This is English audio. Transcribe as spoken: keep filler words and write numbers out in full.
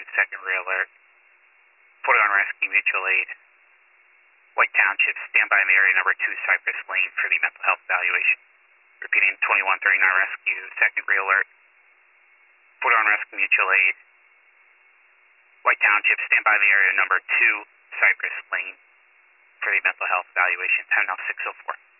secondary alert. Put on rescue, mutual aid. White Township, stand by in the area number two, Cypress Lane for the mental health evaluation. Repeating, twenty-one thirty-nine rescue, secondary alert. Put on rescue, mutual aid. White Township, stand by the area number two, Cypress Lane for the mental health evaluation. Time now six oh four.